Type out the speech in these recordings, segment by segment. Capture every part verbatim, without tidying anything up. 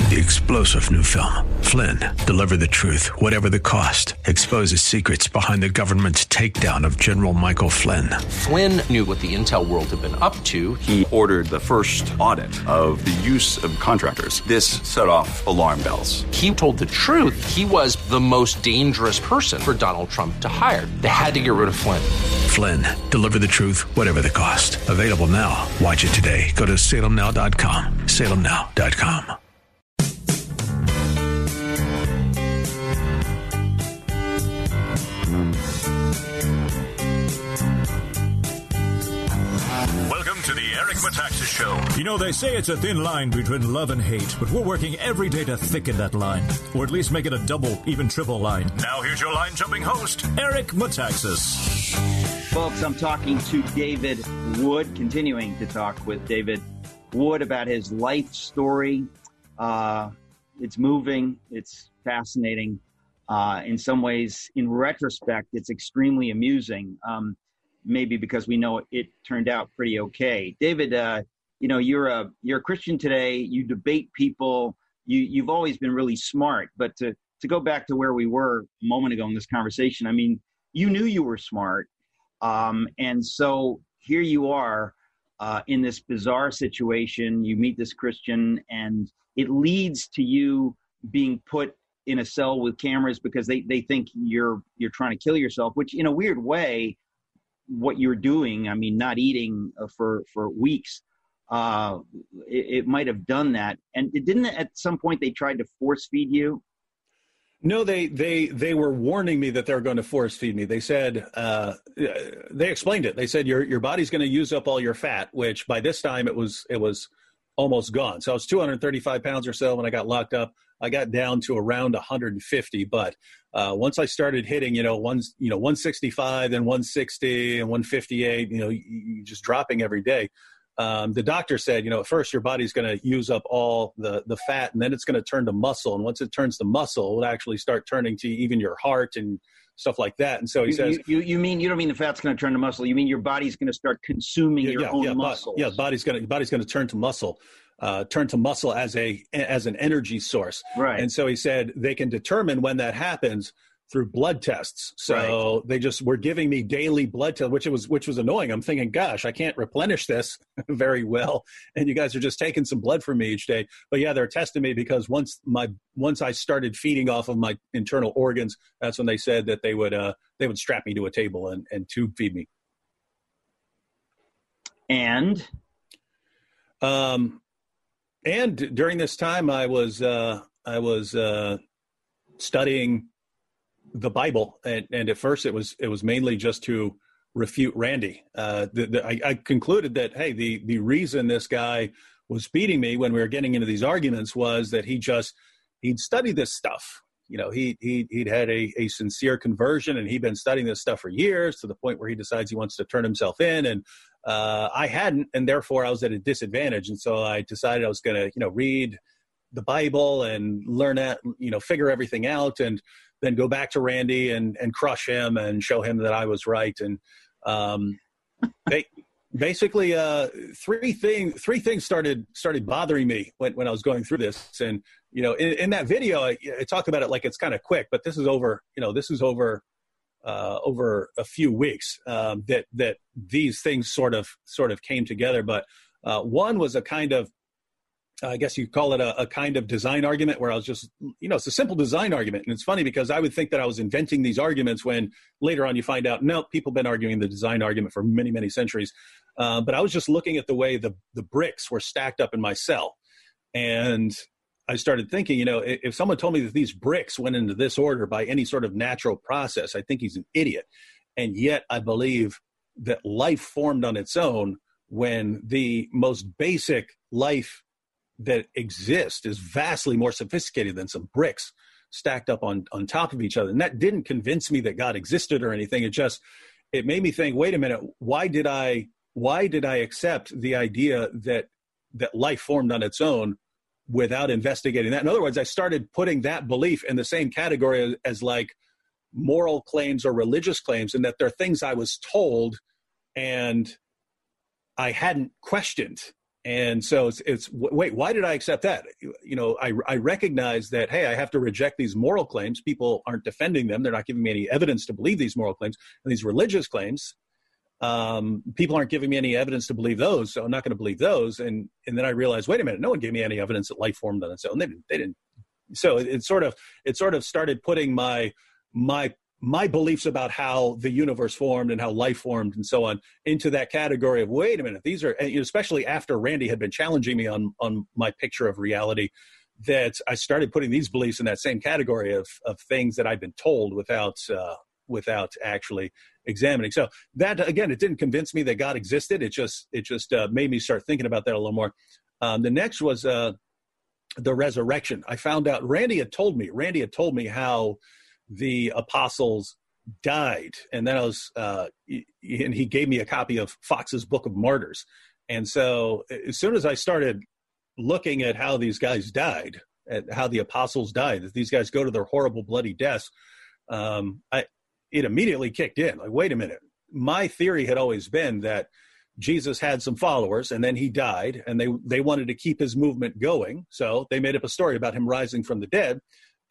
The explosive new film, Flynn, deliver the truth, whatever the cost, exposes secrets behind the government's takedown of General Michael Flynn. Flynn knew what the intel world had been up to. He ordered the first audit of the use of contractors. This set off alarm bells. He told the truth. He was the most dangerous person for Donald Trump to hire. They had to get rid of Flynn. Flynn, deliver the truth, whatever the cost. Available now. Watch it today. Go to salem now dot com. salem now dot com. Welcome to the Eric Metaxas Show. You know, they say it's a thin line between love and hate, but we're working every day to thicken that line, or at least make it a double, even triple line. Now here's your line-jumping host, Eric Metaxas. Folks, I'm talking to David Wood, continuing to talk with David Wood about his life story. Uh, it's moving. It's fascinating. Uh, in some ways, in retrospect, it's extremely amusing. Um, maybe because we know it turned out pretty okay. David, uh, you know, you're a you're a Christian today. You debate people. You you've always been really smart. But to to go back to where we were a moment ago in this conversation, I mean, you knew you were smart, um, and so here you are uh, in this bizarre situation. You meet this Christian, and it leads to you being put in a cell with cameras because they they think you're you're trying to kill yourself. Which, in a weird way, what you're doing, I mean, not eating uh, for, for weeks, uh, it, it might have done that. And it didn't, at some point, they tried to force feed you? No, they they they were warning me that they were going to force feed me. They said, uh, they explained it. They said, your your body's going to use up all your fat, which by this time it was it was almost gone. So I was two hundred thirty-five pounds or so when I got locked up. I got down to around one hundred fifty, but uh, once I started hitting, you know, one, you know, one sixty-five, then one sixty and one fifty-eight, you know, you, you just dropping every day. Um, the doctor said, you know, at first your body's going to use up all the, the fat, and then it's going to turn to muscle. And once it turns to muscle, it will actually start turning to even your heart and stuff like that. And so he you, says, you, you mean, you don't mean the fat's going to turn to muscle. You mean your body's going to start consuming yeah, your yeah, own yeah, muscles. Yeah. Body's going to, body's going to turn to muscle. Uh, turn to muscle as a as an energy source. Right. And so he said they can determine when that happens through blood tests. So right. They just were giving me daily blood tests, which was which was annoying. I'm thinking, gosh, I can't replenish this very well, and you guys are just taking some blood from me each day. But yeah, they're testing me because once my once I started feeding off of my internal organs, that's when they said that they would uh, they would strap me to a table and, and tube feed me. And um. And during this time, I was uh, I was uh, studying the Bible, and, and at first it was it was mainly just to refute Randy. Uh, the, the, I, I concluded that hey, the the reason this guy was beating me when we were getting into these arguments was that he just he'd studied this stuff. You know, he he he'd had a, a sincere conversion, and he'd been studying this stuff for years to the point where he decides he wants to turn himself in. And uh, I hadn't, and therefore I was at a disadvantage. And so I decided I was going to, you know, read the Bible and learn that, you know, figure everything out, and then go back to Randy and and crush him and show him that I was right. And um, they. Basically, uh, three thing, three things started started bothering me when, when I was going through this. And, you know, in, in that video, I, I talk about it like it's kind of quick, but this is over, you know, this is over uh, over a few weeks um, that that these things sort of sort of came together. But uh, one was a kind of, I guess you'd call it a, a kind of design argument where I was just, you know, it's a simple design argument. And it's funny because I would think that I was inventing these arguments when later on you find out, no, people have been arguing the design argument for many, many centuries. Uh, but I was just looking at the way the, the bricks were stacked up in my cell. And I started thinking, you know, if, if someone told me that these bricks went into this order by any sort of natural process, I think he's an idiot. And yet I believe that life formed on its own when the most basic life that exist is vastly more sophisticated than some bricks stacked up on, on top of each other. And that didn't convince me that God existed or anything. It just, it made me think, wait a minute, why did I, why did I accept the idea that, that life formed on its own without investigating that? In other words, I started putting that belief in the same category as, as like moral claims or religious claims, and that they're things I was told and I hadn't questioned. And so it's, it's, wait, why did I accept that? You know, I, I recognize that, hey, I have to reject these moral claims. People aren't defending them. They're not giving me any evidence to believe these moral claims. And these religious claims, um, people aren't giving me any evidence to believe those. So I'm not going to believe those. And, and then I realized, wait a minute, no one gave me any evidence that life formed on its own. They didn't, they didn't. So it, it sort of, it sort of started putting my, my, my beliefs about how the universe formed and how life formed and so on into that category of, wait a minute, these are, especially after Randy had been challenging me on, on my picture of reality, that I started putting these beliefs in that same category of, of things that I'd been told without, uh, without actually examining. So that, again, it didn't convince me that God existed. It just, it just uh, made me start thinking about that a little more. Um, the next was uh, the resurrection. I found out, Randy had told me, Randy had told me how the apostles died. And then I was, uh, and he gave me a copy of Fox's Book of Martyrs. And so as soon as I started looking at how these guys died, at how the apostles died, that these guys go to their horrible, bloody deaths, um, I, it immediately kicked in. Like, wait a minute. My theory had always been that Jesus had some followers and then he died and they, they wanted to keep his movement going. So they made up a story about him rising from the dead.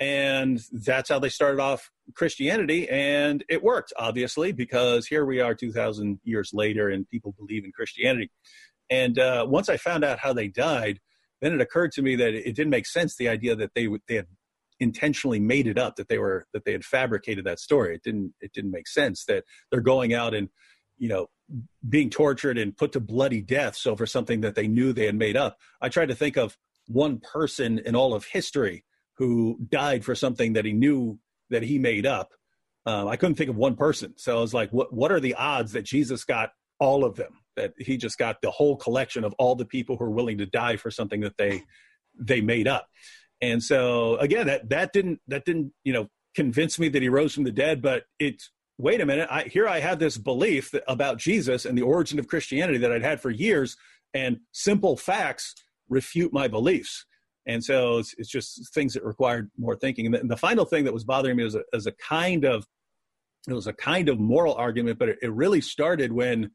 And that's how they started off Christianity. And it worked, obviously, because here we are two thousand years later and people believe in Christianity. And uh, once I found out how they died, then it occurred to me that it didn't make sense, the idea that they they had intentionally made it up, that they were that they had fabricated that story. It didn't it didn't make sense that they're going out and, you know, being tortured and put to bloody deaths over something that they knew they had made up. I tried to think of one person in all of history who died for something that he knew that he made up. Um, I couldn't think of one person. So I was like, what, what are the odds that Jesus got all of them, that he just got the whole collection of all the people who are willing to die for something that they, they made up? And so again, that, that didn't, that didn't, you know, convince me that he rose from the dead, but it's, wait a minute, I, here I have this belief that, about Jesus and the origin of Christianity that I'd had for years, and simple facts refute my beliefs. And so it's, it's just things that required more thinking. And the, and the final thing that was bothering me was a, as a kind of, it was a kind of moral argument, but it, it really started when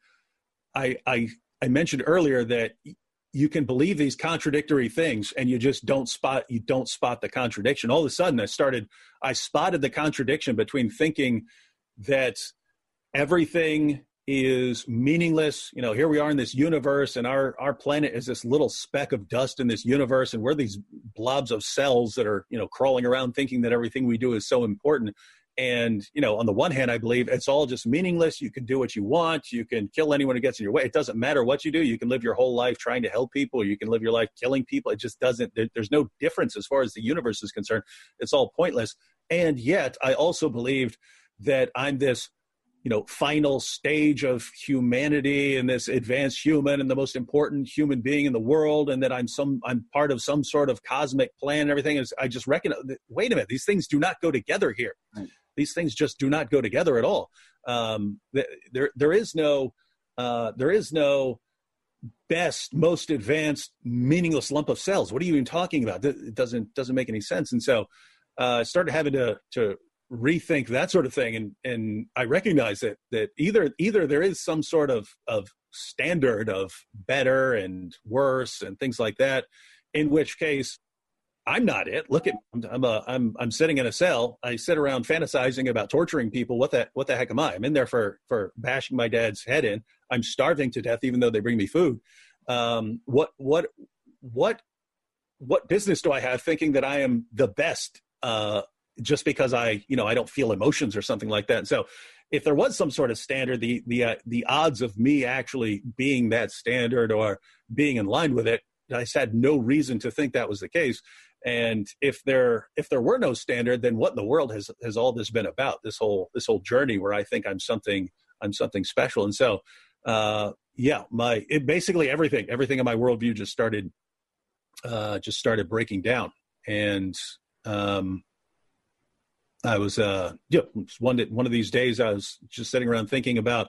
I, I, I mentioned earlier that you can believe these contradictory things and you just don't spot, you don't spot the contradiction. All of a sudden I started, I spotted the contradiction between thinking that everything is meaningless. You know, here we are in this universe and our, our planet is this little speck of dust in this universe. And we're these blobs of cells that are, you know, crawling around thinking that everything we do is so important. And, you know, on the one hand, I believe it's all just meaningless. You can do what you want. You can kill anyone who gets in your way. It doesn't matter what you do. You can live your whole life trying to help people. You can live your life killing people. It just doesn't, there, there's no difference as far as the universe is concerned. It's all pointless. And yet I also believed that I'm this, you know, final stage of humanity and this advanced human and the most important human being in the world. And that I'm some, I'm part of some sort of cosmic plan and everything. Is I just reckon, wait a minute, these things do not go together here. Right. These things just do not go together at all. Um, there, there is no, uh, there is no best, most advanced, meaningless lump of cells. What are you even talking about? It doesn't, doesn't make any sense. And so uh, I started having to, to, rethink that sort of thing. And, and I recognize that, that either, either there is some sort of, of standard of better and worse and things like that, in which case I'm not it. Look at, I'm a, I'm, I'm sitting in a cell. I sit around fantasizing about torturing people. What the, what the heck am I? I'm in there for, for bashing my dad's head in. I'm starving to death, even though they bring me food. Um, what, what, what, what business do I have thinking that I am the best, uh, just because I, you know, I don't feel emotions or something like that. And so if there was some sort of standard, the, the, uh, the odds of me actually being that standard or being in line with it, I just had no reason to think that was the case. And if there, if there were no standard, then what in the world has, has all this been about, this whole, this whole journey where I think I'm something, I'm something special. And so, uh, yeah, my, it basically everything, everything in my worldview just started, uh, just started breaking down. And, um, I was, uh, yeah, one, one of these days I was just sitting around thinking about,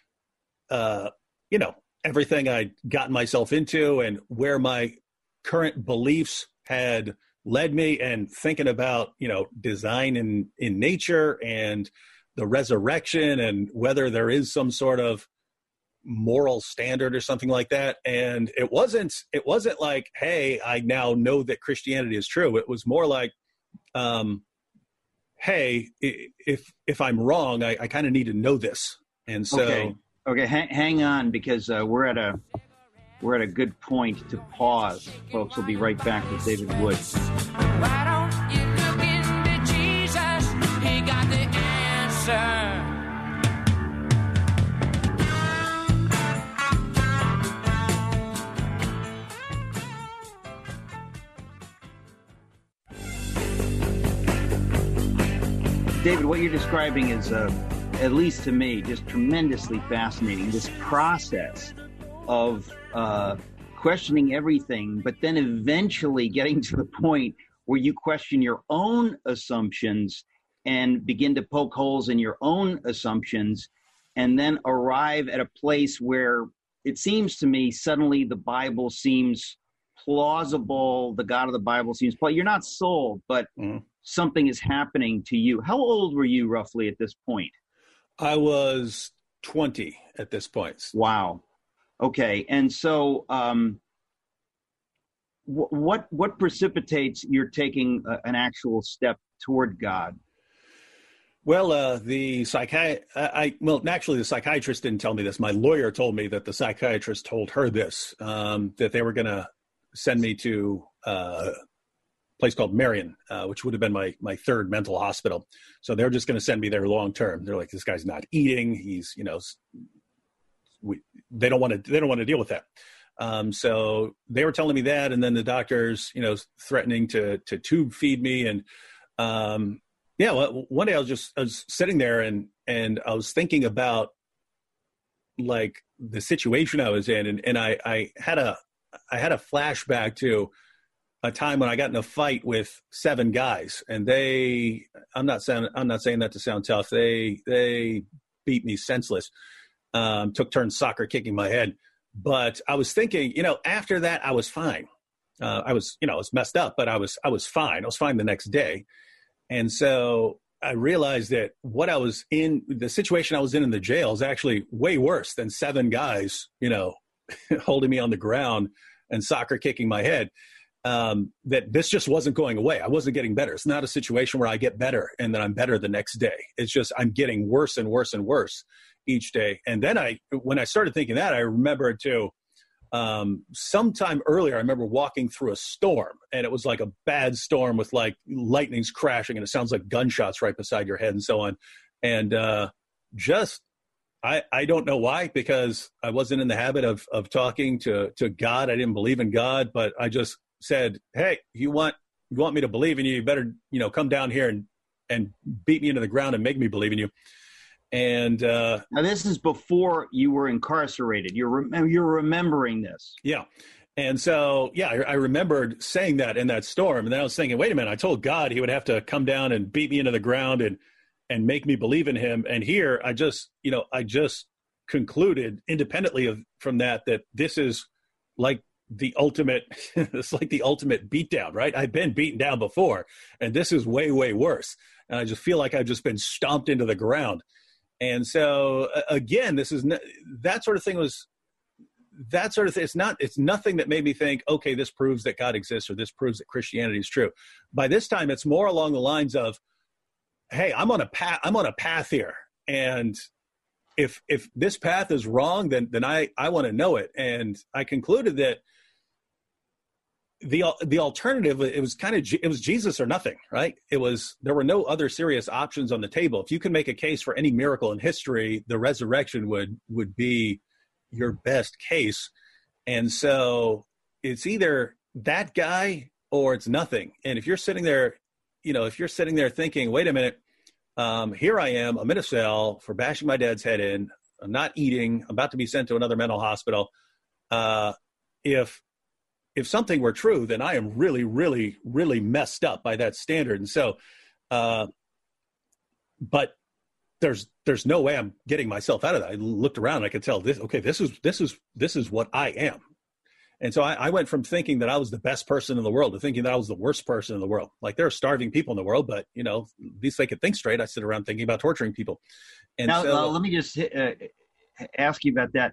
uh, you know, everything I'd gotten myself into and where my current beliefs had led me, and thinking about, you know, design in, in nature and the resurrection and whether there is some sort of moral standard or something like that. And it wasn't, it wasn't like, hey, I now know that Christianity is true. It was more like, um, hey, if, if I'm wrong, I, I kind of need to know this. And so, okay, okay hang, hang on, because uh, we're at a, we're at a good point to pause. Folks, we'll be right back with David Wood. Why don't you look into Jesus? He got the answer. David, what you're describing is, uh, at least to me, just tremendously fascinating. This process of uh, questioning everything, but then eventually getting to the point where you question your own assumptions and begin to poke holes in your own assumptions, and then arrive at a place where it seems to me suddenly the Bible seems plausible, the God of the Bible seems plausible. You're not sold, but mm. something is happening to you. How old were you roughly at this point? I was twenty at this point. Wow. Okay. And so um, wh- what what precipitates your taking a, an actual step toward God? Well, uh, the psychi- I, I well, actually, the psychiatrist didn't tell me this. My lawyer told me that the psychiatrist told her this, um, that they were going to send me to uh, a place called Marion, uh, which would have been my my third mental hospital. So they're just going to send me there long term. They're like, this guy's not eating. He's, you know, we, they don't want to they don't want to deal with that. Um, so they were telling me that, and then the doctors, you know, threatening to to tube feed me. And um, yeah, well, one day I was just I was sitting there and and I was thinking about like the situation I was in, and and I I had a I had a flashback to a time when I got in a fight with seven guys, and they, I'm not saying, I'm not saying that to sound tough. They, they beat me senseless, um, took turns soccer kicking my head. But I was thinking, you know, after that, I was fine. Uh, I was, you know, I was messed up, but I was, I was fine. I was fine the next day. And so I realized that what I was in, the situation I was in in the jail is actually way worse than seven guys, you know, holding me on the ground and soccer kicking my head. Um, that this just wasn't going away. I wasn't getting better. It's not a situation where I get better and then I'm better the next day. It's just I'm getting worse and worse and worse each day. And then I, when I started thinking that, I remembered too, um, sometime earlier, I remember walking through a storm, and it was like a bad storm with like lightning's crashing and it sounds like gunshots right beside your head and so on. And uh, just I, I don't know why, because I wasn't in the habit of of talking to to God. I didn't believe in God, but I just said, hey, you want you want me to believe in you, you better, you know, come down here and and beat me into the ground and make me believe in you. And uh, now this is before you were incarcerated. You're rem- you're remembering this. Yeah. And so, yeah, I, I remembered saying that in that storm. And then I was thinking, wait a minute, I told God he would have to come down and beat me into the ground and and make me believe in him. And here I just, you know, I just concluded independently of from that, that this is like the ultimate, it's like the ultimate beatdown, right? I've been beaten down before, and this is way, way worse. And I just feel like I've just been stomped into the ground. And so again, this is n- that sort of thing was that sort of thing. It's not, it's nothing that made me think, okay, this proves that God exists or this proves that Christianity is true. By this time, it's more along the lines of, hey, I'm on a path, I'm on a path here. And if, if this path is wrong, then, then I, I want to know it. And I concluded that the, the alternative, it was kind of, it was Jesus or nothing, right? It was, there were no other serious options on the table. If you can make a case for any miracle in history, the resurrection would, would be your best case. And so it's either that guy or it's nothing. And if you're sitting there, you know, if you're sitting there thinking, wait a minute, um, here I am, I'm in a cell for bashing my dad's head in, I'm not eating, I'm about to be sent to another mental hospital. Uh, if, if something were true, then I am really, really, really messed up by that standard. And so, uh, but there's, there's no way I'm getting myself out of that. I looked around and I could tell this, okay, this is, this is, this is what I am. And so I, I went from thinking that I was the best person in the world to thinking that I was the worst person in the world. Like, there are starving people in the world, but, you know, at least they could think straight. I sit around thinking about torturing people. And now, so, uh, let me just uh, ask you about that.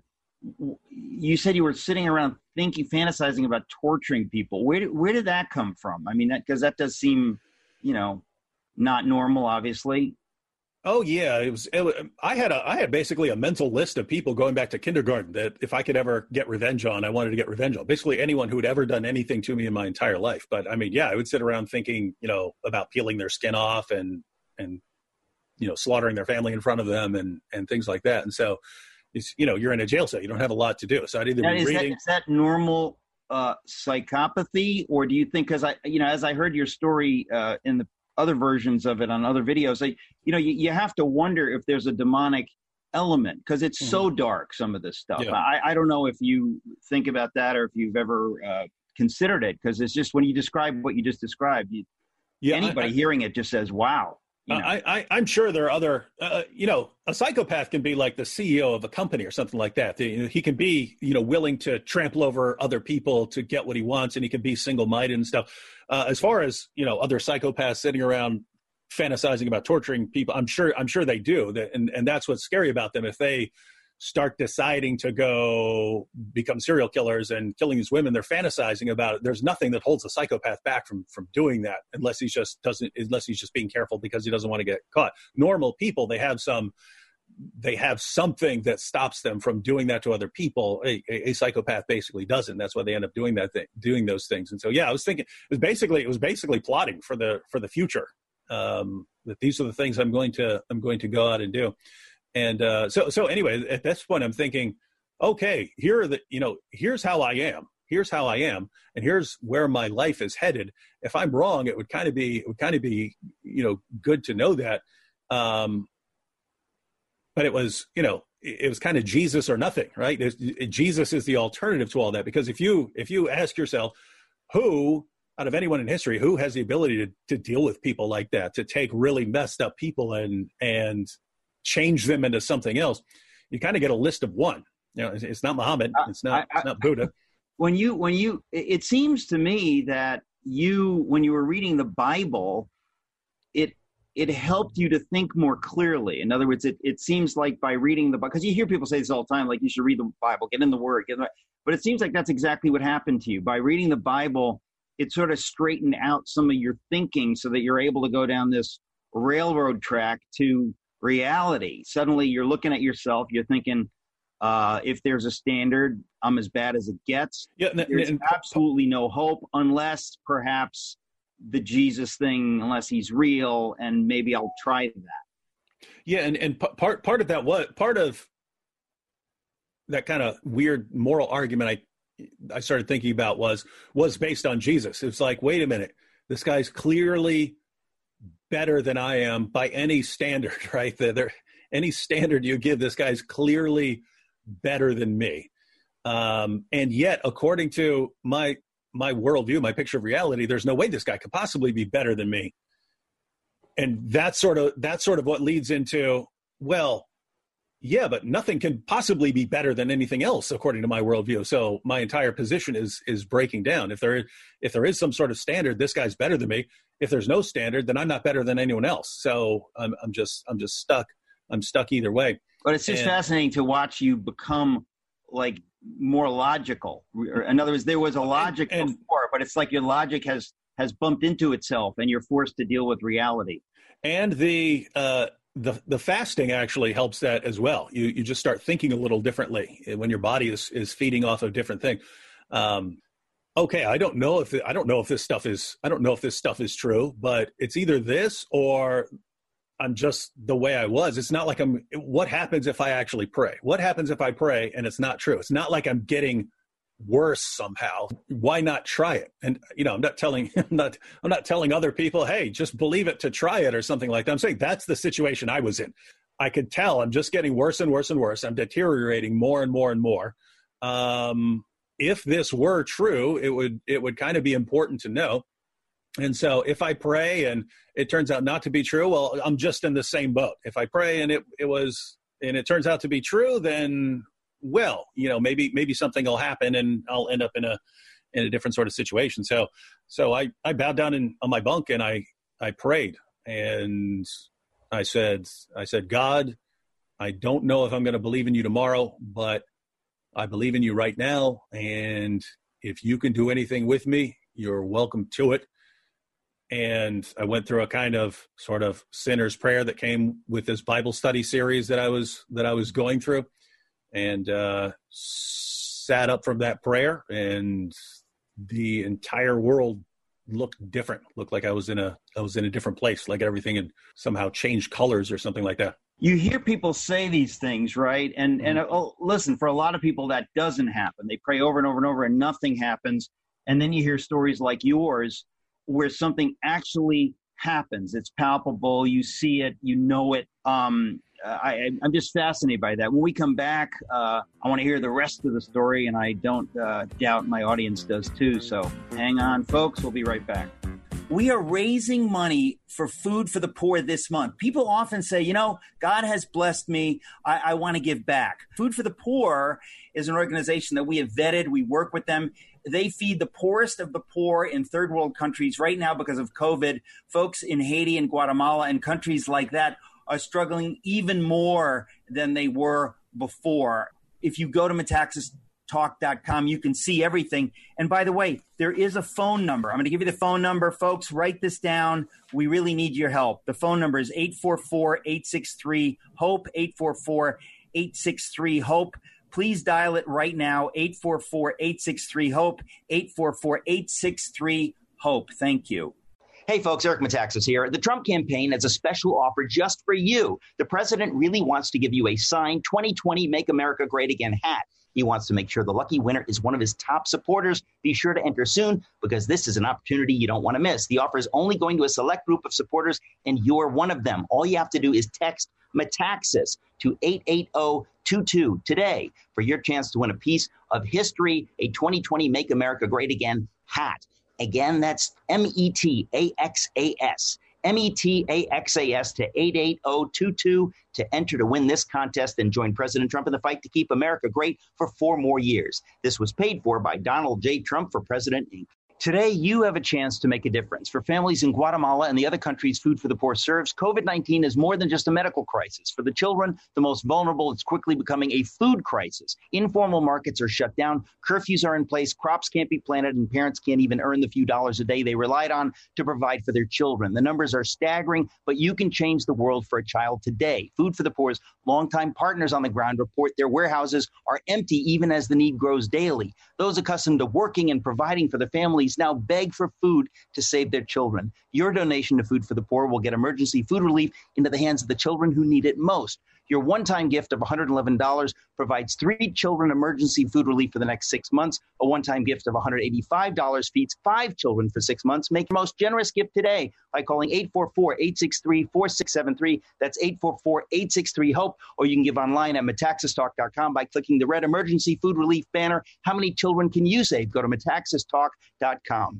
you said you were sitting around thinking, fantasizing about torturing people. Where did, where did that come from? I mean, that, because that does seem, you know, not normal, obviously. Oh yeah, it was, it was. I had a. I had basically a mental list of people going back to kindergarten that if I could ever get revenge on, I wanted to get revenge on. Basically, anyone who had ever done anything to me in my entire life. But I mean, yeah, I would sit around thinking, you know, about peeling their skin off and and you know, slaughtering their family in front of them and and things like that. And so, it's, you know, you're in a jail cell. You don't have a lot to do. So I'd either now, be is reading. That, is that normal uh, psychopathy, or do you think? Because I, you know, as I heard your story uh, in the other versions of it on other videos, I, you know, you, you have to wonder if there's a demonic element, because it's mm-hmm. so dark, some of this stuff. Yeah. I, I don't know if you think about that or if you've ever uh, considered it, because it's just when you describe what you just described, you, yeah, anybody I, I, hearing it just says, wow. You know? uh, I, I, I'm sure there are other, uh, you know, a psychopath can be like the C E O of a company or something like that. You know, he can be, you know, willing to trample over other people to get what he wants, and he can be single-minded and stuff. Uh, as far as, you know, other psychopaths sitting around fantasizing about torturing people, I'm sure, I'm sure they do. And, and that's what's scary about them. If they start deciding to go become serial killers and killing these women, they're fantasizing about it. There's nothing that holds a psychopath back from, from doing that, unless he's just doesn't, unless he's just being careful because he doesn't want to get caught. Normal people, they have some, they have something that stops them from doing that to other people. A, a, a psychopath basically doesn't. That's why they end up doing that thing, doing those things. And so, yeah, I was thinking it was basically, it was basically plotting for the, for the future. Um, that these are the things I'm going to, I'm going to go out and do. And uh, so, so anyway, at this point, I'm thinking, okay, here are the, you know, here's how I am. Here's how I am, and here's where my life is headed. If I'm wrong, it would kind of be, it would kind of be, you know, good to know that. Um, but it was, you know, it, it was kind of Jesus or nothing, right? It, it, Jesus is the alternative to all that, because if you, if you ask yourself, who out of anyone in history, who has the ability to to deal with people like that, to take really messed up people and and change them into something else, you kind of get a list of one. You know, it's, it's not Muhammad, it's not, I, I, it's not Buddha. When you, when you, it seems to me that you, when you were reading the Bible, it, it helped you to think more clearly. In other words, it, it seems like by reading the Bible, because you hear people say this all the time, like you should read the Bible, get in the Word, get in the, but it seems like that's exactly what happened to you. By reading the Bible, it sort of straightened out some of your thinking so that you're able to go down this railroad track to reality. Suddenly you're looking at yourself, you're thinking, uh, if there's a standard, I'm as bad as it gets. Yeah, and, there's and, absolutely no hope, unless perhaps the Jesus thing, unless he's real, and maybe I'll try that. Yeah, and, and part part of that, what part of that kind of weird moral argument I I started thinking about was was based on Jesus. It's like, wait a minute, this guy's clearly better than I am by any standard, right? There, any standard you give, this guy's clearly better than me. Um, and yet, according to my my worldview, my picture of reality, there's no way this guy could possibly be better than me. And that's sort of that's sort of what leads into, well, yeah, but nothing can possibly be better than anything else, according to my worldview. So my entire position is is breaking down. If there if there is some sort of standard, this guy's better than me. If there's no standard, then I'm not better than anyone else. So I'm I'm just I'm just stuck. I'm stuck either way. But it's just and, fascinating to watch you become like more logical. In other words, there was a logic and, and, before, but it's like your logic has has bumped into itself, and you're forced to deal with reality. And the uh, the the fasting actually helps that as well. You you just start thinking a little differently when your body is is feeding off of different things. Um, okay, I don't know if I don't know if this stuff is I don't know if this stuff is true, but it's either this or I'm just the way I was. It's not like I'm, what happens if I actually pray? What happens if I pray and it's not true? It's not like I'm getting worse somehow. Why not try it? And, you know, I'm not telling, I'm not, I'm not telling other people, hey, just believe it to try it or something like that. I'm saying that's the situation I was in. I could tell I'm just getting worse and worse and worse. I'm deteriorating more and more and more. Um, if this were true, it would, it would kind of be important to know. And so if I pray and it turns out not to be true, well, I'm just in the same boat. If I pray and it, it was, and it turns out to be true, then, well, you know, maybe, maybe something will happen and I'll end up in a, in a different sort of situation. So, so I, I bowed down in, on my bunk and I, I prayed and I said, I said, God, I don't know if I'm going to believe in you tomorrow, but I believe in you right now. And if you can do anything with me, you're welcome to it. And I went through a kind of sort of sinner's prayer that came with this Bible study series that I was, that I was going through, and uh, sat up from that prayer, and the entire world looked different. Looked like I was in a, I was in a different place, like everything had somehow changed colors or something like that. You hear people say these things, right? And and oh, listen, for a lot of people that doesn't happen. They pray over and over and over and nothing happens. And then you hear stories like yours where something actually happens. It's palpable. You see it. You know it. Um, I, I'm just fascinated by that. When we come back, uh, I want to hear the rest of the story, and I don't uh, doubt my audience does too. So hang on, folks. We'll be right back. We are raising money for Food for the Poor this month. People often say, you know, God has blessed me. I, I want to give back. Food for the Poor is an organization that we have vetted. We work with them. They feed the poorest of the poor in third world countries right now because of COVID. Folks in Haiti and Guatemala and countries like that are struggling even more than they were before. If you go to metaxas talk dot com, you can see everything. And by the way, there is a phone number. I'm going to give you the phone number. Folks, write this down. We really need your help. The phone number is eight four four, eight six three, HOPE, eight four four, eight six three, HOPE. Please dial it right now, eight four four, eight six three, HOPE, eight four four, eight six three, HOPE. Thank you. Hey, folks, Eric Metaxas here. The Trump campaign has a special offer just for you. The president really wants to give you a signed twenty twenty Make America Great Again hat. He wants to make sure the lucky winner is one of his top supporters. Be sure to enter soon, because this is an opportunity you don't want to miss. The offer is only going to a select group of supporters, and you're one of them. All you have to do is text Metaxas to eight eight zero two two today for your chance to win a piece of history, a twenty twenty Make America Great Again hat. Again, that's M E T A X A S. M E T A X A S to eight eight zero two two to enter to win this contest and join President Trump in the fight to keep America great for four more years. This was paid for by Donald J. Trump for President, Incorporated. Today, you have a chance to make a difference. For families in Guatemala and the other countries Food for the Poor serves, COVID nineteen is more than just a medical crisis. For the children, the most vulnerable, it's quickly becoming a food crisis. Informal markets are shut down, curfews are in place, crops can't be planted, and parents can't even earn the few dollars a day they relied on to provide for their children. The numbers are staggering, but you can change the world for a child today. Food for the Poor's longtime partners on the ground report their warehouses are empty even as the need grows daily. Those accustomed to working and providing for the families now beg for food to save their children. Your donation to Food for the Poor will get emergency food relief into the hands of the children who need it most. Your one-time gift of one hundred eleven dollars provides three children emergency food relief for the next six months. A one-time gift of one hundred eighty-five dollars feeds five children for six months. Make your most generous gift today by calling eight four four, eight six three, four six seven three. That's eight four four, eight six three, HOPE. Or you can give online at metaxas talk dot com by clicking the red emergency food relief banner. How many children can you save? Go to metaxas talk dot com.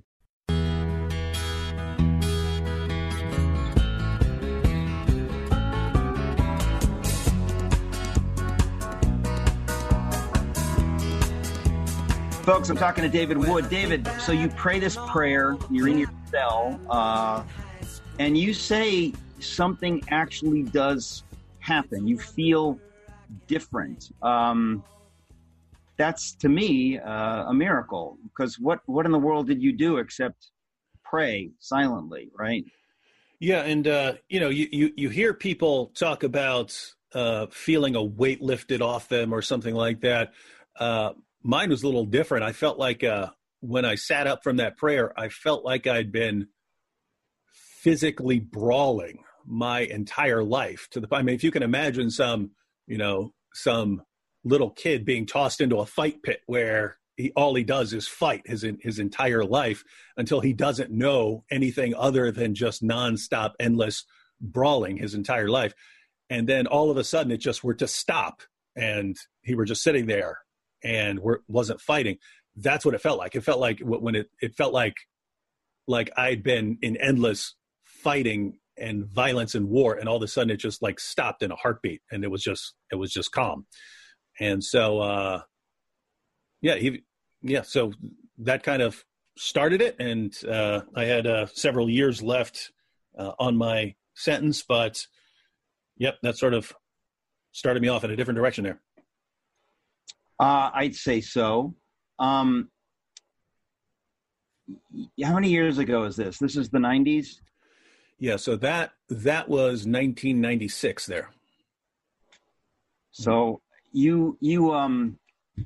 Folks, I'm talking to David Wood. David, so you pray this prayer, you're in your cell, uh, and you say something actually does happen. You feel different. Um, that's, to me, uh, a miracle, because what, what in the world did you do except pray silently, right? Yeah, and, uh, you know, you, you, you hear people talk about uh, feeling a weight lifted off them or something like that. Uh Mine was a little different. I felt like uh, when I sat up from that prayer, I felt like I'd been physically brawling my entire life to the point. I mean, if you can imagine some, you know, some little kid being tossed into a fight pit where he, all he does is fight his his entire life until he doesn't know anything other than just nonstop, endless brawling his entire life. And then all of a sudden it just were to stop and he were just sitting there and we're, wasn't fighting. That's what it felt like. It felt like when it, it felt like, like I'd been in endless fighting and violence and war. And all of a sudden it just like stopped in a heartbeat and it was just, it was just calm. And so, uh, yeah, he, yeah. So that kind of started it. And, uh, I had, uh, several years left, uh, on my sentence, but yep, that sort of started me off in a different direction there. Uh, I'd say so. Um, how many years ago is this? This is the nineties? Yeah, so that that was nineteen ninety-six there. So you you um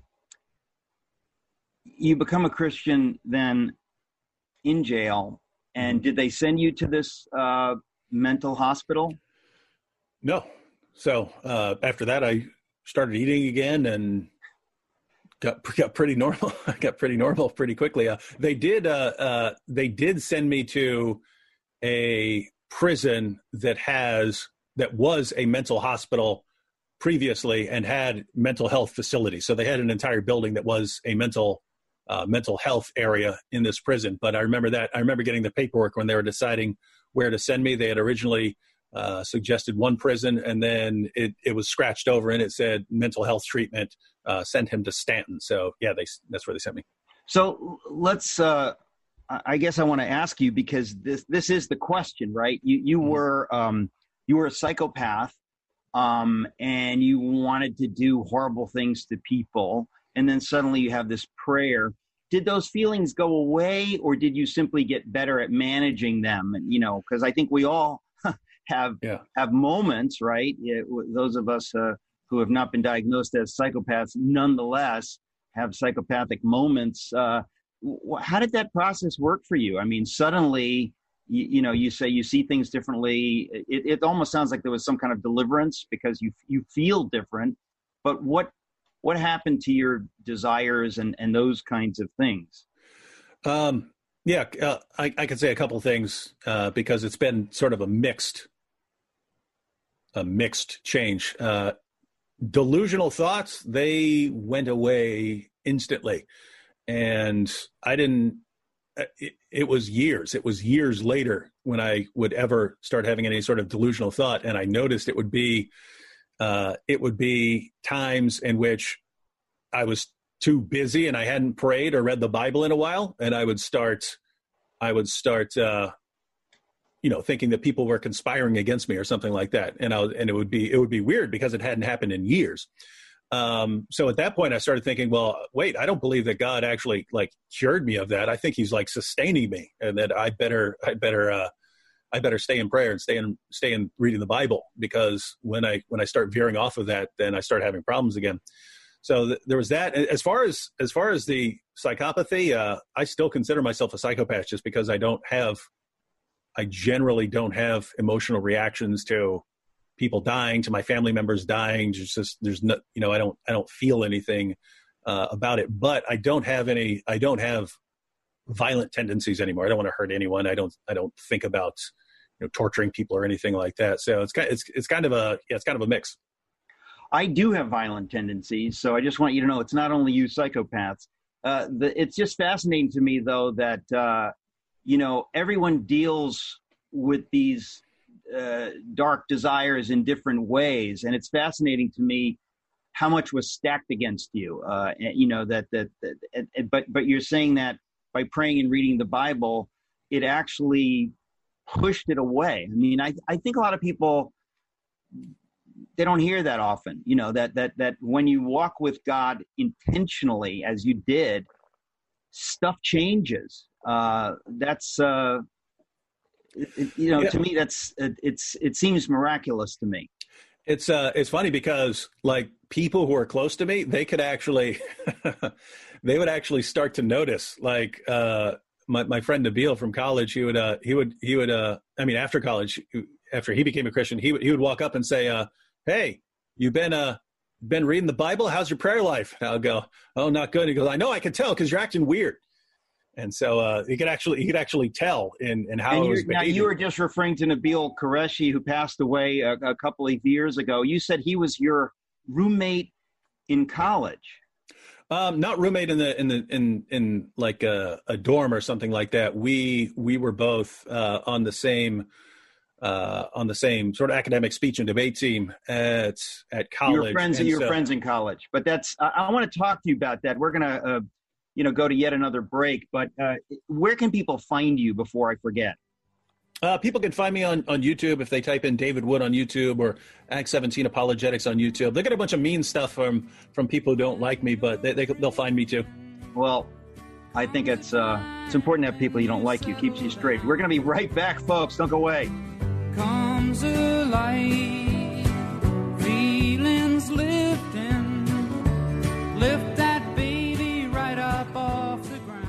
you become a Christian then in jail, and did they send you to this uh, mental hospital? No. So uh, after that, I started eating again and got got pretty normal. I got pretty normal pretty quickly. Uh, they did uh, uh, they did send me to a prison that has that was a mental hospital previously and had mental health facilities. So they had an entire building that was a mental uh, mental health area in this prison. But I remember that I remember getting the paperwork when they were deciding where to send me. They had originally uh, suggested one prison, and then it, it was scratched over and it said mental health treatment. Uh, send him to Stanton. So yeah, they that's where they sent me. So let's. Uh, I guess I want to ask you, because this this is the question, right? You you Mm-hmm. were um, you were a psychopath, um, and you wanted to do horrible things to people, and then suddenly you have this prayer. Did those feelings go away, or did you simply get better at managing them? And, you know, because I think we all have Yeah. have moments, right? Yeah, those of us uh, who have not been diagnosed as psychopaths, nonetheless, have psychopathic moments. Uh, wh- how did that process work for you? I mean, suddenly, you, you know, you say you see things differently. It, it almost sounds like there was some kind of deliverance because you you feel different. But what what happened to your desires and, and those kinds of things? Um, yeah, uh, I, I could say a couple of things uh, because it's been sort of a mixed, a mixed change. Uh, delusional thoughts, they went away instantly. And I didn't, it, it was years, it was years later when I would ever start having any sort of delusional thought. And I noticed it would be, uh, it would be times in which I was too busy and I hadn't prayed or read the Bible in a while. And I would start, I would start, uh, you know, thinking that people were conspiring against me or something like that. And I was, and it would be, it would be weird because it hadn't happened in years. Um, so at that point I started thinking, well, wait, I don't believe that God actually like cured me of that. I think he's like sustaining me, and that I better, I better, uh, I better stay in prayer and stay in, stay in reading the Bible, because when I, when I start veering off of that, then I start having problems again. So th- there was that. As far as, as far as the psychopathy, uh, I still consider myself a psychopath just because I don't have, I generally don't have emotional reactions to people dying, to my family members dying. Just, just there's no, you know, I don't, I don't feel anything uh, about it, but I don't have any, I don't have violent tendencies anymore. I don't want to hurt anyone. I don't, I don't think about, you know, torturing people or anything like that. So it's kind, it's, it's kind of a, yeah, it's kind of a mix. I do have violent tendencies, so I just want you to know it's not only you psychopaths. Uh, the, it's just fascinating to me, though, that, uh, you know, everyone deals with these uh, dark desires in different ways. And it's fascinating to me how much was stacked against you, uh, and, you know, that, that, that and, but, but you're saying that by praying and reading the Bible, it actually pushed it away. I mean, I, I think a lot of people, they don't hear that often, you know, that, that, that when you walk with God intentionally, as you did, stuff changes. Uh, that's, uh, it, you know, yeah. To me, that's, it, it's, it seems miraculous to me. It's, uh, it's funny because like people who are close to me, they could actually, they would actually start to notice, like, uh, my, my friend Nabil from college, he would, uh, he would, he would, uh, I mean, after college, after he became a Christian, he would, he would walk up and say, uh, hey, you've been, uh, been reading the Bible? How's your prayer life? And I'll go, oh, not good. He goes, I know, I can tell because you're acting weird. And so uh, he could actually, he could actually tell in, in how and it was now behaving. You were just referring to Nabil Qureshi, who passed away a, a couple of years ago. You said he was your roommate in college. Um, not roommate in the in the in in like a, a dorm or something like that. We we were both uh, on the same uh, on the same sort of academic speech and debate team at at college. You were friends, and you were so, friends in college. But that's I, I want to talk to you about that. We're gonna uh, you know go to yet another break. But uh, where can people find you before I forget? Uh, people can find me on, on YouTube if they type in David Wood on YouTube or Acts seventeen Apologetics on YouTube. They get a bunch of mean stuff from, from people who don't like me, but they, they, they'll find me too. Well, I think it's uh, it's important to have people you don't like you. Keeps you straight. We're going to be right back, folks. Don't go away. Comes alive, feelings lifting, lift that baby right up off the ground.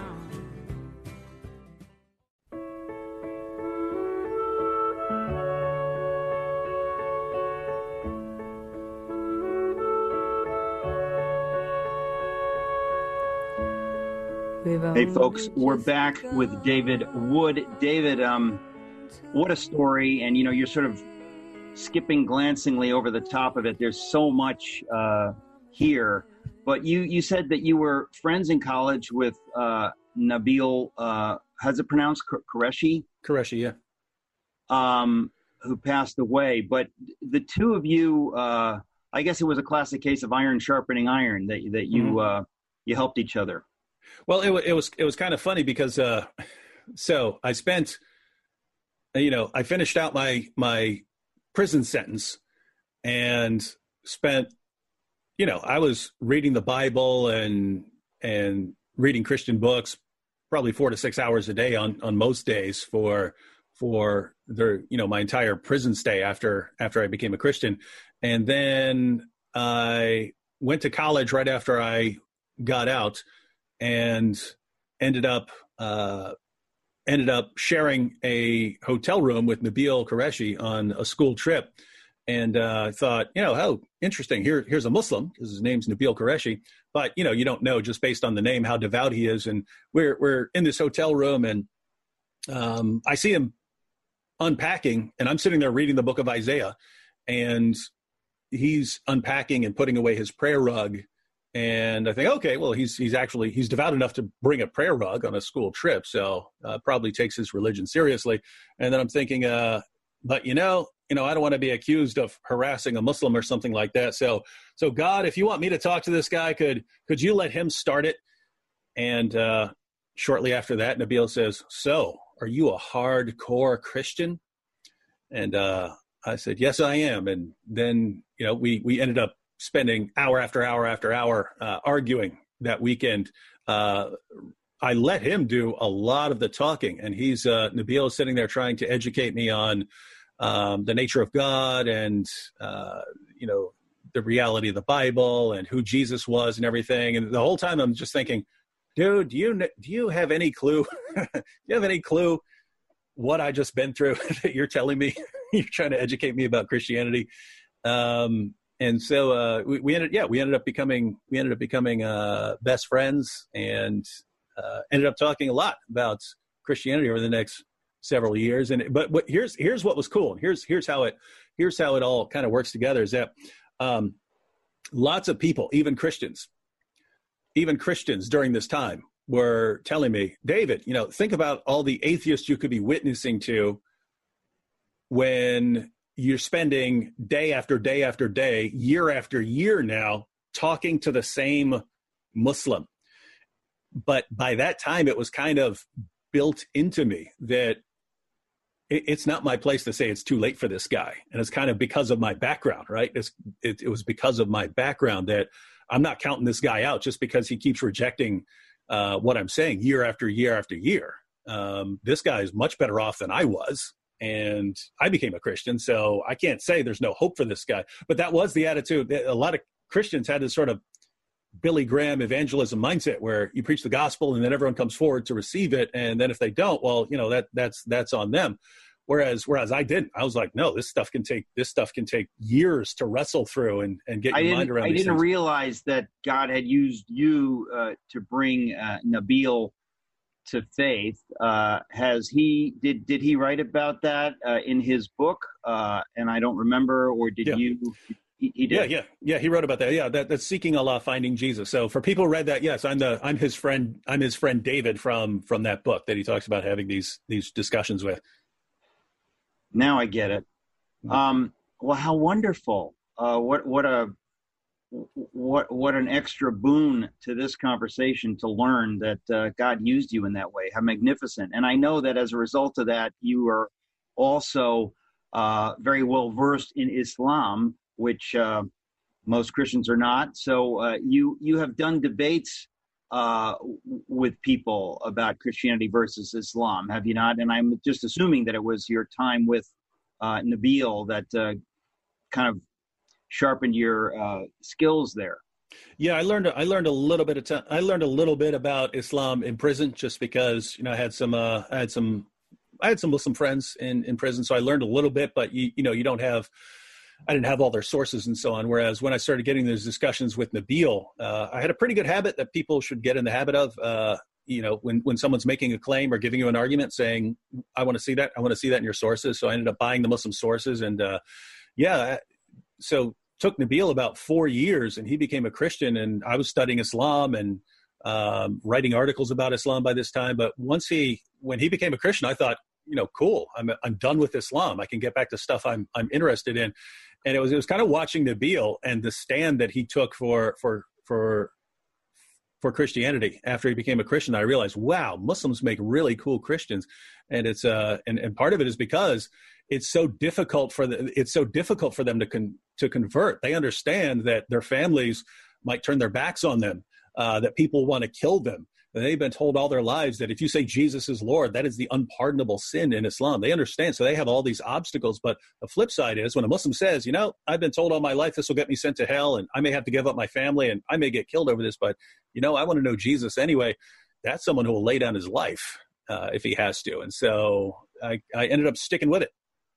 Hey, folks, we're back with David Wood. David, um, what a story. And, you know, you're sort of skipping glancingly over the top of it. There's so much uh, here. But you, you said that you were friends in college with uh, Nabil, uh, how's it pronounced? Qureshi? Qureshi, yeah. Um, who passed away. But the two of you, uh, I guess it was a classic case of iron sharpening iron, that, that you, mm-hmm. uh, you helped each other. Well, it, it was it was kind of funny because uh, so I spent, you know, I finished out my my prison sentence and spent, you know, I was reading the Bible and and reading Christian books probably four to six hours a day on on most days for for the you know my entire prison stay after after I became a Christian, and then I went to college right after I got out. And ended up uh, ended up sharing a hotel room with Nabil Qureshi on a school trip, and uh, I thought, you know, oh, interesting. Here, here's a Muslim because his name's Nabil Qureshi, but you know, you don't know just based on the name how devout he is. And we're we're in this hotel room, and um, I see him unpacking, and I'm sitting there reading the book of Isaiah, and he's unpacking and putting away his prayer rug. And I think, okay, well, he's he's actually, he's devout enough to bring a prayer rug on a school trip, so uh, probably takes his religion seriously. And then I'm thinking, uh, but you know, you know, I don't want to be accused of harassing a Muslim or something like that. So, so God, if you want me to talk to this guy, could could you let him start it? And uh, shortly after that, Nabil says, so are you a hardcore Christian? And uh, I said, yes, I am. And then, you know, we we ended up spending hour after hour after hour uh, arguing that weekend. Uh, I let him do a lot of the talking, and he's uh, Nabil is sitting there trying to educate me on um, the nature of God and uh, you know the reality of the Bible and who Jesus was and everything. And the whole time I'm just thinking, dude, do you do you have any clue? do you have any clue what I just been through that you're telling me? You're trying to educate me about Christianity. Um, And so uh, we, we ended, yeah, we ended up becoming, we ended up becoming uh, best friends, and uh, ended up talking a lot about Christianity over the next several years. And but but here's here's what was cool. Here's here's how it here's how it all kind of works together. Is that um, lots of people, even Christians, even Christians during this time were telling me, David, you know, think about all the atheists you could be witnessing to when you're spending day after day after day, year after year now, talking to the same Muslim. But by that time, it was kind of built into me that it, it's not my place to say it's too late for this guy. And it's kind of because of my background, right? It's, it, it was because of my background that I'm not counting this guy out just because he keeps rejecting uh, what I'm saying year after year after year. Um, this guy is much better off than I was. And I became a Christian, so I can't say there's no hope for this guy. But that was the attitude. A lot of Christians had this sort of Billy Graham evangelism mindset where you preach the gospel and then everyone comes forward to receive it. And then if they don't, well, you know, that that's that's on them. Whereas whereas I didn't. I was like, no, this stuff can take this stuff can take years to wrestle through and, and get your I mind around. I these didn't things. realize that God had used you uh, to bring uh, Nabil to faith. Uh, has he did did he write about that uh, in his book? Uh, and I don't remember, or did Yeah. you? He, he did. Yeah, yeah, yeah. He wrote about that. Yeah, that, that's Seeking Allah, Finding Jesus. So for people who read that, yes, I'm the I'm his friend. I'm his friend David from from that book that he talks about having these these discussions with. Now I get it. Um, well, how wonderful! Uh, what what a what what an extra boon to this conversation to learn that uh, God used you in that way. How magnificent! And I know that as a result of that, you are also uh, very well versed in Islam, which uh, most Christians are not. So uh, you you have done debates uh, with people about Christianity versus Islam, have you not? And I'm just assuming that it was your time with uh, Nabil that uh, kind of sharpened your uh, skills there. Yeah, I learned I learned a little bit of time. I learned a little bit about Islam in prison, just because you know I had some uh, I had some I had some Muslim friends in, in prison, so I learned a little bit. But you you know you don't have I didn't have all their sources and so on. Whereas when I started getting those discussions with Nabil, uh, I had a pretty good habit that people should get in the habit of. Uh, you know, when when someone's making a claim or giving you an argument, saying I want to see that, I want to see that in your sources. So I ended up buying the Muslim sources, and uh, yeah, so. Took Nabil about four years and he became a Christian, and I was studying Islam and um, writing articles about Islam by this time. But once he, when he became a Christian, I thought, you know, cool, I'm, I'm done with Islam. I can get back to stuff I'm, I'm interested in. And it was, it was kind of watching Nabil and the stand that he took for, for, for, for Christianity after he became a Christian. I realized, wow, Muslims make really cool Christians. And it's, uh, and, and part of it is because it's so difficult for the, it's so difficult for them to con, to convert. They understand that their families might turn their backs on them, uh, that people want to kill them. And they've been told all their lives that if you say Jesus is Lord, that is the unpardonable sin in Islam. They understand. So they have all these obstacles. But the flip side is when a Muslim says, you know, I've been told all my life this will get me sent to hell and I may have to give up my family and I may get killed over this, but, you know, I want to know Jesus anyway. That's someone who will lay down his life uh, if he has to. And so I, I ended up sticking with it.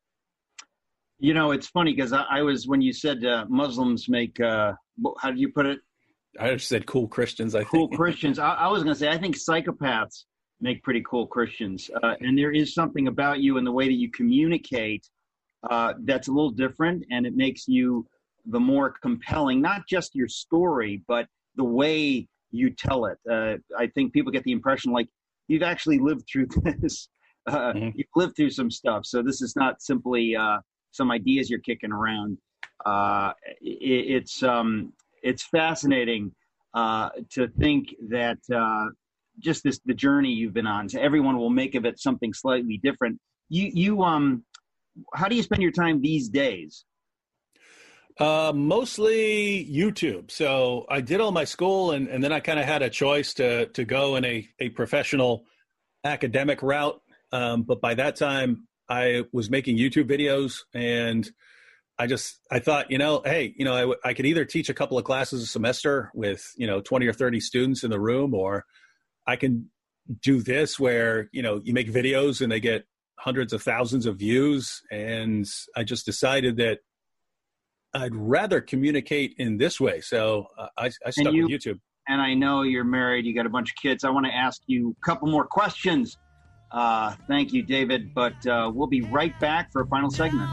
You know, it's funny because I, I was, when you said uh, Muslims make, uh, how did you put it? I just said cool Christians, I think. Cool Christians. I, I was going to say, I think psychopaths make pretty cool Christians. Uh, and there is something about you and the way that you communicate uh, that's a little different, and it makes you the more compelling, not just your story, but the way you tell it. Uh, I think people get the impression like you've actually lived through this. Uh, mm-hmm. You've lived through some stuff. So this is not simply uh, some ideas you're kicking around. Uh, it, it's um, it's fascinating uh, to think that uh, just this the journey you've been on. So everyone will make of it something slightly different. You you um, how do you spend your time these days? Uh, mostly YouTube. So I did all my school, and, and then I kind of had a choice to to go in a a professional academic route. Um, but by that time, I was making YouTube videos, and I just, I thought, you know, hey, you know, I, w- I could either teach a couple of classes a semester with, you know, twenty or thirty students in the room, or I can do this where, you know, you make videos and they get hundreds of thousands of views. And I just decided that I'd rather communicate in this way. So uh, I, I stuck you, with YouTube. And I know you're married, you got a bunch of kids. I want to ask you a couple more questions. Uh, thank you, David. But uh, we'll be right back for a final segment.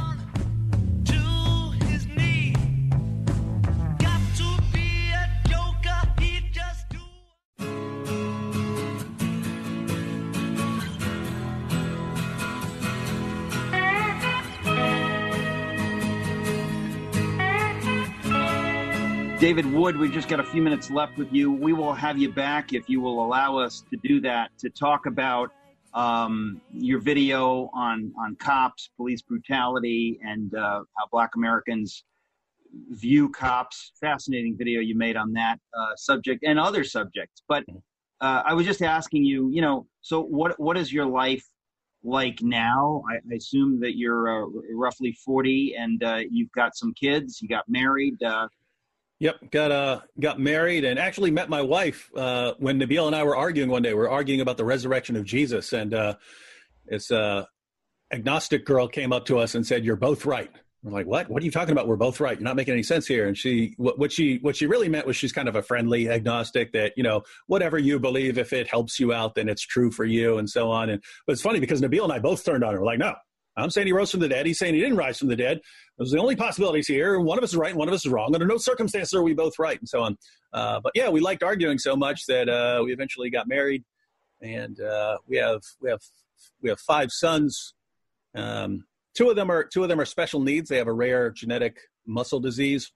David Wood, we've just got a few minutes left with you. We will have you back if you will allow us to do that, to talk about um, your video on, on cops, police brutality, and uh, how Black Americans view cops. Fascinating video you made on that uh, subject and other subjects. But uh, I was just asking you, you know, so what what is your life like now? I, I assume that you're uh, roughly forty and uh, you've got some kids, you got married. Uh, Yep, got uh got married and actually met my wife uh, when Nabil and I were arguing one day. We were arguing about the resurrection of Jesus, and uh, this uh, agnostic girl came up to us and said, "You're both right." We're like, "What? What are you talking about? We're both right. You're not making any sense here." And she, what, what she, what she really meant was she's kind of a friendly agnostic that, you know, whatever you believe, if it helps you out, then it's true for you, and so on. And but it's funny because Nabil and I both turned on her. We're like, "No, I'm saying he rose from the dead. He's saying he didn't rise from the dead. Those are the only possibilities here. One of us is right and one of us is wrong. Under no circumstances are we both right," and so on. Uh, but yeah, we liked arguing so much that uh, we eventually got married, and uh, we have we have we have five sons. Um, two of them are two of them are special needs. They have a rare genetic muscle disease.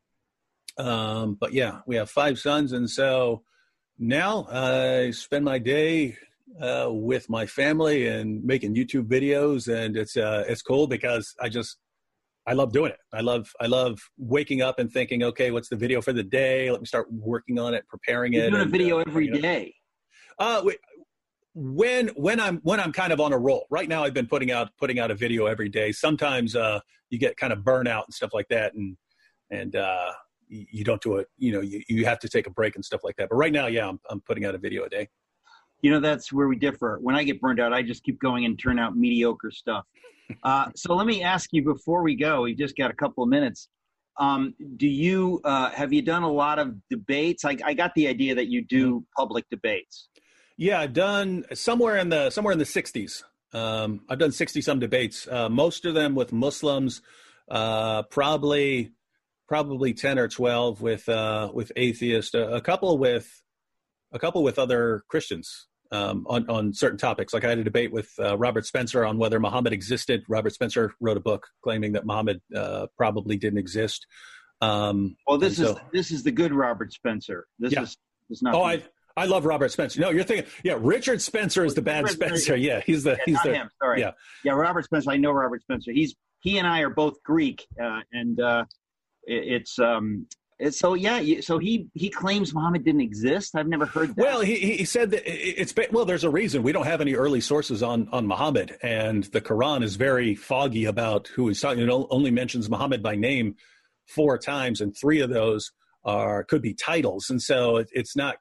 Um, but yeah, we have five sons, and so now I spend my day uh, with my family and making YouTube videos, and it's uh, it's cool because I just I love doing it. I love I love waking up and thinking, okay, what's the video for the day? Let me start working on it, preparing You're it. doing and, a video uh, every you know. day. Uh, when when I'm when I'm kind of on a roll. Right now, I've been putting out putting out a video every day. Sometimes uh, you get kind of burnout and stuff like that, and and uh, you, you don't do it. You know, you, you have to take a break and stuff like that. But right now, yeah, I'm I'm putting out a video a day. You know, that's where we differ. When I get burned out, I just keep going and turn out mediocre stuff. Uh, so let me ask you before we go, we've just got a couple of minutes. Um, do you, uh, have you done a lot of debates? I, I got the idea that you do public debates. Yeah, I've done somewhere in the, somewhere in the sixties. Um, I've done sixty some debates, uh, most of them with Muslims, uh, probably, probably ten or twelve with, uh, with atheists, a, a couple with, a couple with other Christians. Um, on, on certain topics. Like I had a debate with uh, Robert Spencer on whether Muhammad existed. Robert Spencer wrote a book claiming that Muhammad uh, probably didn't exist. Um, well, this is so, this is the good Robert Spencer. This yeah. is, is not. Oh, I I love Robert Spencer. No, you're thinking, yeah, Richard Spencer is the bad Spencer. Yeah, he's the yeah, he's not the him. Sorry. Yeah, yeah, Robert Spencer. I know Robert Spencer. He's he and I are both Greek, uh, and uh, it, it's. Um, It's, so yeah, you, so he he claims Muhammad didn't exist. I've never heard that. Well, he he said that it's well. There's a reason we don't have any early sources on on Muhammad, and the Quran is very foggy about who he's talking. It only mentions Muhammad by name four times, and three of those are could be titles, and so it, it's not.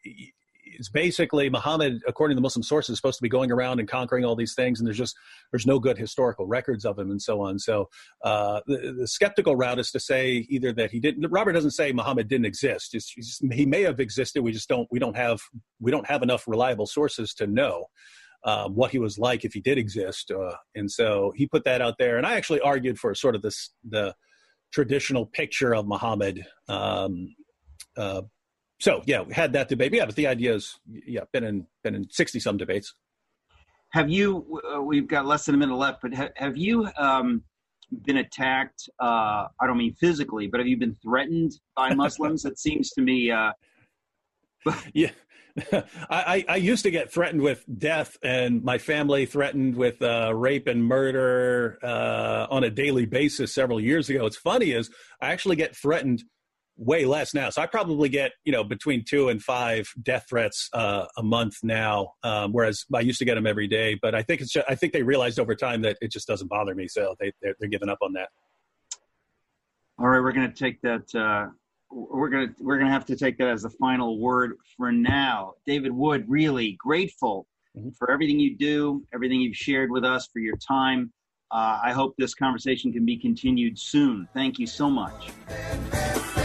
It's basically Muhammad, according to the Muslim sources, is supposed to be going around and conquering all these things, and there's just there's no good historical records of him, and so on. So uh, the, the skeptical route is to say either that he didn't. Robert doesn't say Muhammad didn't exist. It's, it's, he may have existed. We just don't. We don't have. We don't have enough reliable sources to know uh, what he was like if he did exist. Uh, and so he put that out there, and I actually argued for sort of this the traditional picture of Muhammad. Um, uh, So yeah, we had that debate. Yeah, but the idea is, yeah, been in been in sixty some debates. Have you? Uh, we've got less than a minute left, but ha- have you um, been attacked? Uh, I don't mean physically, but have you been threatened by Muslims? It seems to me. Uh... yeah, I, I used to get threatened with death, and my family threatened with uh, rape and murder uh, on a daily basis several years ago. What's funny is I actually get threatened way less now. So I probably get, you know, between two and five death threats uh, a month now, um, whereas I used to get them every day. But I think it's just, I think they realized over time that it just doesn't bother me. So they, they're, they're giving up on that. All right, we're going to take that. Uh, we're going to we're going to have to take that as the final word for now. David Wood, really grateful mm-hmm. for everything you do, everything you've shared with us, for your time. Uh, I hope this conversation can be continued soon. Thank you so much.